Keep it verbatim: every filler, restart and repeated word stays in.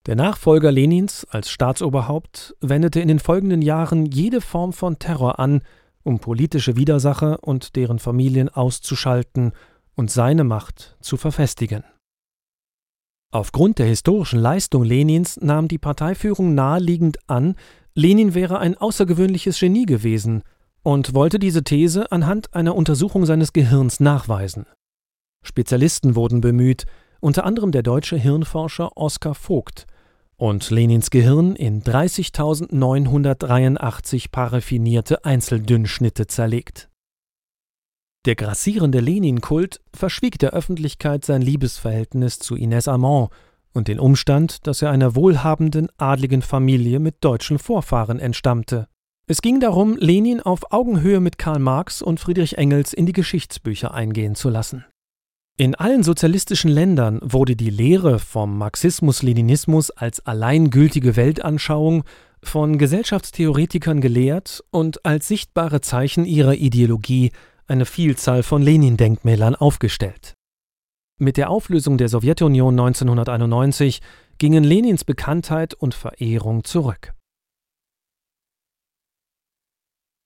Der Nachfolger Lenins als Staatsoberhaupt wendete in den folgenden Jahren jede Form von Terror an, um politische Widersacher und deren Familien auszuschalten und seine Macht zu verfestigen. Aufgrund der historischen Leistung Lenins nahm die Parteiführung naheliegend an, Lenin wäre ein außergewöhnliches Genie gewesen und wollte diese These anhand einer Untersuchung seines Gehirns nachweisen. Spezialisten wurden bemüht, unter anderem der deutsche Hirnforscher Oskar Vogt, und Lenins Gehirn in dreißigtausendneunhundertdreiundachtzig paraffinierte Einzeldünnschnitte zerlegt. Der grassierende Lenin-Kult verschwieg der Öffentlichkeit sein Liebesverhältnis zu Inès Armand und den Umstand, dass er einer wohlhabenden, adligen Familie mit deutschen Vorfahren entstammte. Es ging darum, Lenin auf Augenhöhe mit Karl Marx und Friedrich Engels in die Geschichtsbücher eingehen zu lassen. In allen sozialistischen Ländern wurde die Lehre vom Marxismus-Leninismus als alleingültige Weltanschauung von Gesellschaftstheoretikern gelehrt und als sichtbare Zeichen ihrer Ideologie eine Vielzahl von Lenin-Denkmälern aufgestellt. Mit der Auflösung der Sowjetunion neunzehnhunderteinundneunzig gingen Lenins Bekanntheit und Verehrung zurück.